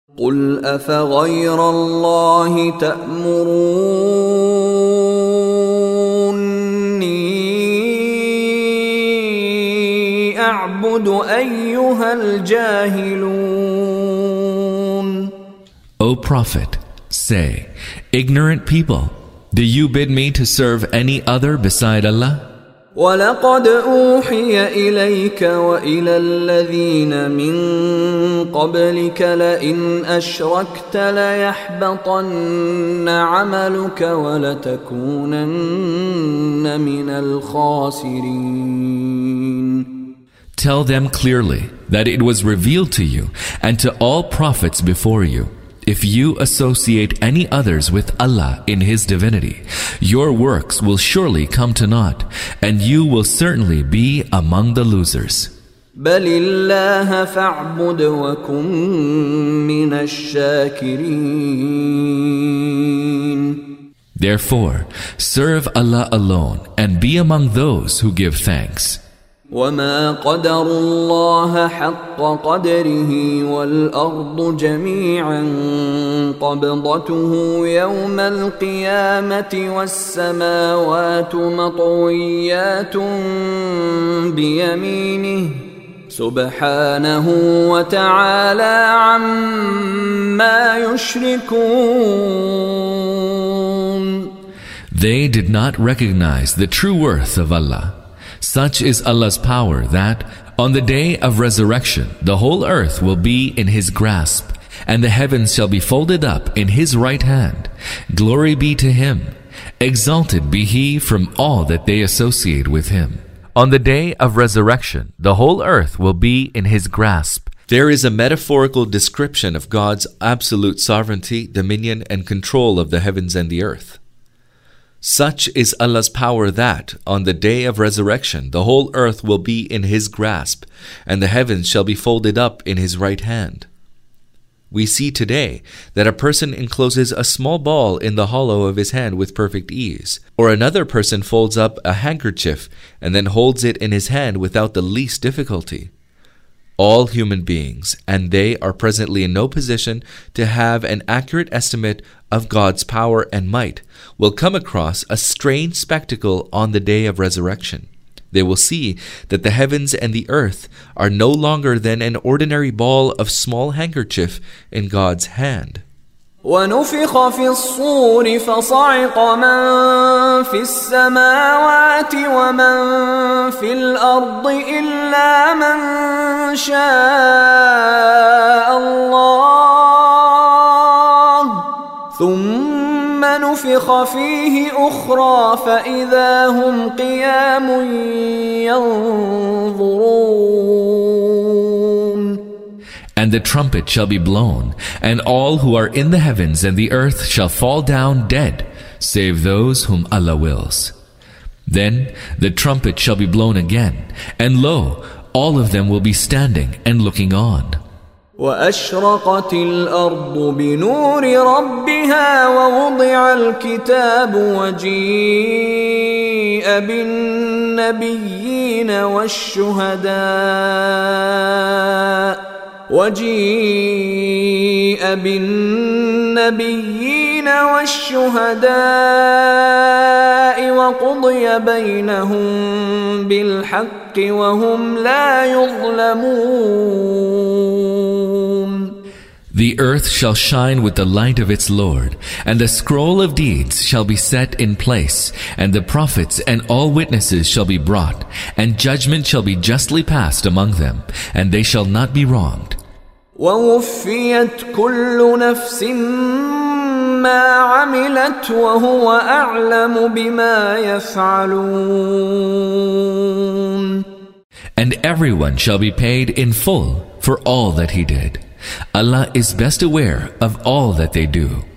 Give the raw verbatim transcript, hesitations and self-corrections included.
قل أفغير الله تأمروني أعبد أيها الجاهلون. O Prophet, say, ignorant people, do you bid me to serve any other beside Allah? وَلَقَدْ أُوحِيَ إِلَيْكَ وَإِلَى الَّذِينَ مِن قَبْلِكَ لَئِنْ أَشْرَكْتَ لَيَحْبَطَنَّ عَمَلُكَ وَلَتَكُونَنَّ مِنَ الْخَاسِرِينَ. Tell them clearly that it was revealed to you and to all prophets before you. If you associate any others with Allah in His divinity, your works will surely come to naught, and you will certainly be among the losers. بَلِ اللَّهَ فَاعْبُدْ وَكُن مِّنَ الشَّاكِرِينَ. Therefore, serve Allah alone and be among those who give thanks. وَمَا قَدَرُوا اللَّهَ حَقَّ قَدْرِهِ وَالْأَرْضُ جَمِيعًا قَبْضَتُهُ يَوْمَ الْقِيَامَةِ وَالسَّمَاوَاتُ مَطْوِيَّاتٌ بِيَمِينِهِ سُبْحَانَهُ وَتَعَالَى عَمَّا يُشْرِكُونَ. They did not recognize the true worth of Allah. Such is Allah's power that, on the day of resurrection, the whole earth will be in His grasp, and the heavens shall be folded up in His right hand. Glory be to Him. Exalted be He from all that they associate with Him. On the day of resurrection, the whole earth will be in His grasp. There is a metaphorical description of God's absolute sovereignty, dominion, and control of the heavens and the earth. Such is Allah's power that, on the day of resurrection, the whole earth will be in His grasp, and the heavens shall be folded up in His right hand. We see today that a person encloses a small ball in the hollow of his hand with perfect ease, or another person folds up a handkerchief and then holds it in his hand without the least difficulty. All human beings, and they are presently in no position to have an accurate estimate of God's power and might, will come across a strange spectacle on the day of resurrection. They will see that the heavens and the earth are no longer than an ordinary ball of small handkerchief in God's hand. وَنُفِخَ فِي الصُّورِ فَصَعِقَ مَن فِي السَّمَاوَاتِ وَمَن فِي الْأَرْضِ إِلَّا مَن شَاءَ اللَّهُ ثُمَّ نُفِخَ فِيهِ أُخْرَى فَإِذَا هُمْ قِيَامٌ يَنظُرُونَ. And the trumpet shall be blown, and all who are in the heavens and the earth shall fall down dead, save those whom Allah wills. Then the trumpet shall be blown again, and lo, all of them will be standing and looking on. وَأَشْرَقَتِ الْأَرْضُ بِنُورِ رَبِّهَا وَوُضِعَ الْكِتَابُ وَجِيءَ بِالنَّبِيِّينَ وَالشُّهَدَاءِ وَجِيءَ بِالنَّبِيِّينَ وَالشُّهَدَاءِ وَقُضِيَ بَيْنَهُم بِالْحَقِّ وَهُمْ لَا يُظْلَمُونَ. The earth shall shine with the light of its Lord, and the scroll of deeds shall be set in place, and the prophets and all witnesses shall be brought, and judgment shall be justly passed among them, and they shall not be wronged. وَوُفِّيَتْ كُلُّ نَفْسٍ مَّا عَمِلَتْ وَهُوَ أَعْلَمُ بِمَا يَفْعَلُونَ. And everyone shall be paid in full for all that he did. Allah is best aware of all that they do.